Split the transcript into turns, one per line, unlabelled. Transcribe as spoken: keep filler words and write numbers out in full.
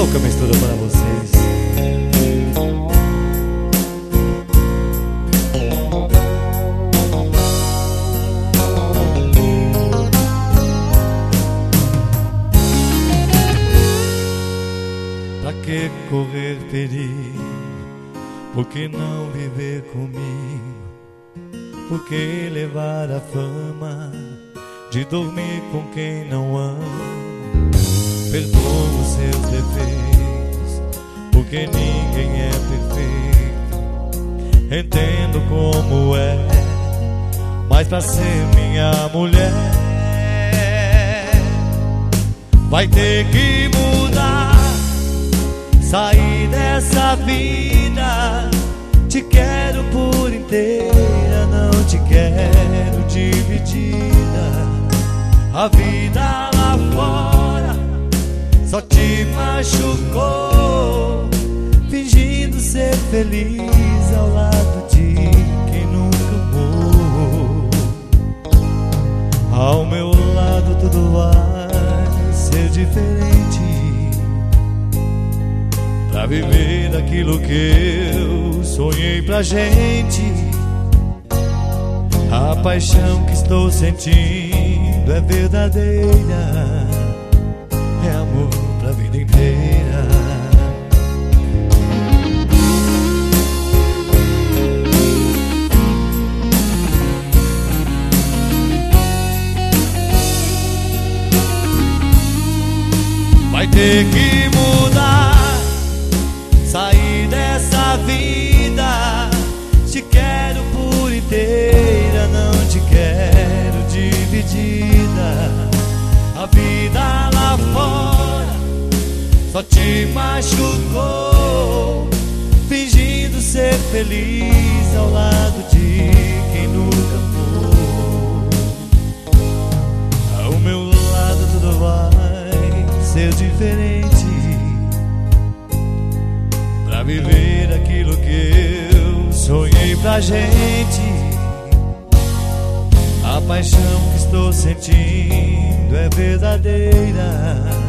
Boca mistura para vocês. Pra que correr perigo? Por que não viver comigo? Por que levar a fama de dormir com quem não ama? Perdoo os seus defeitos, porque ninguém é perfeito. Entendo como é, mas pra ser minha mulher vai ter que mudar, sair dessa vida. Te quero por inteira, não te quero dividida. A vida lá fora só te machucou, fingindo ser feliz ao lado de quem nunca amou. Ao meu lado tudo vai ser diferente, pra viver aquilo que eu sonhei pra gente. A paixão que estou sentindo é verdadeira, é amor pra vida inteira. Vai ter que mudar, sair dessa vida. Te quero por inteira, não te quero dividida. A vida lá fora só te machucou, fingindo ser feliz ao lado de quem nunca amou. Ao meu lado tudo vai ser diferente, pra viver aquilo que eu sonhei pra gente. A paixão que estou sentindo é verdadeira,